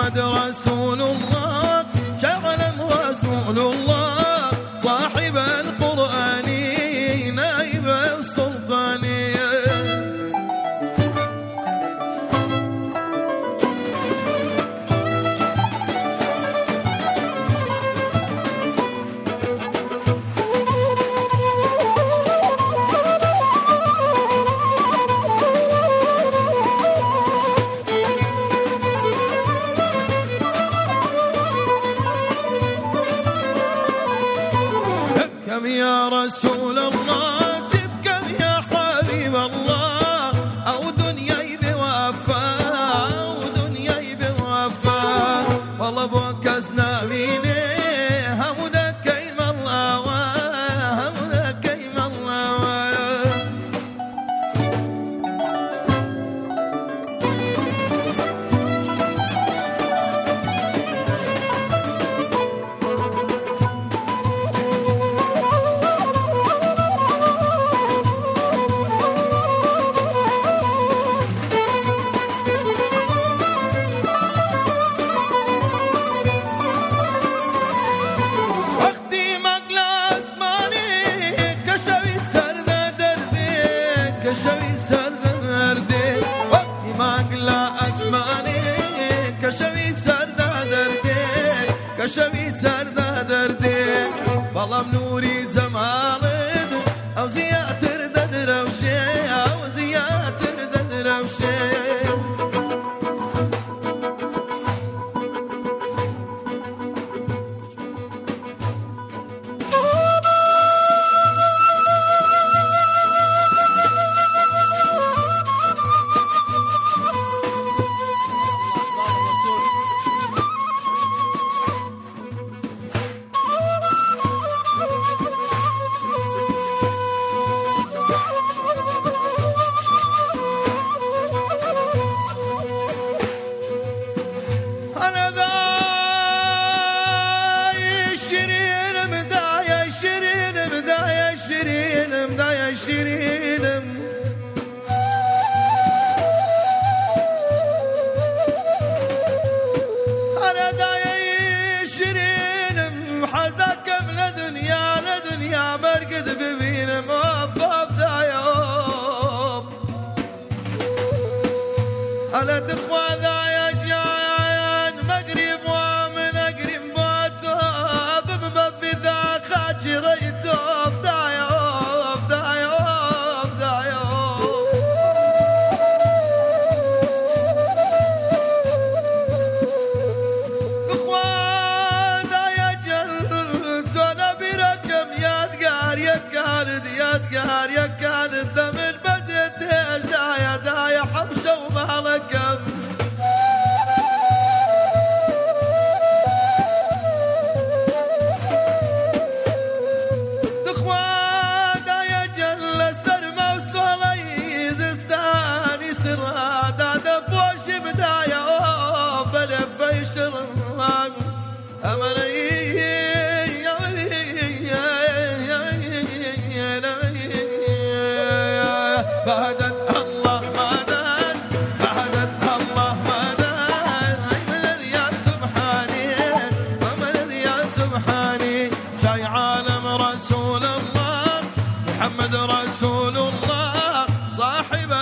محمد رسول الله شعلم رسول الله صاحب القرآن نائب السلطان. كم يا رسول الله سبكم يا حبيب الله أو دنياي بوفاء أو دنياي بوفاء والله بوكسنا بيني همودك كيم الله همودك كيم الله. كشوي سرد دردي وقتي ما قلا أسماني كشوي سرد دردي كشوي سرد دردي والله بنوري زمالد أو زيات تردد روشي أو زيات تردد روشي. شيرين أنا دايي شيرين حداك من لدنيا لدنيا مرقد ببين موف دايا أوف ألا تخوى دايا جايان مقرب ومن أقرب بوتوب ببفي ذا خاجي ريتوب دايا يا كان الدم البزت دايا دايا حبشه ومالكم تخوى دايا جل السرمة وصولي زستاني سراد دبوش بدايا بلف يشرم أمني بعدت الله مدد بعدت الله مدد مدد يا سبحاني ومدد يا سبحاني شاي عالم رسول الله محمد رسول الله صاحب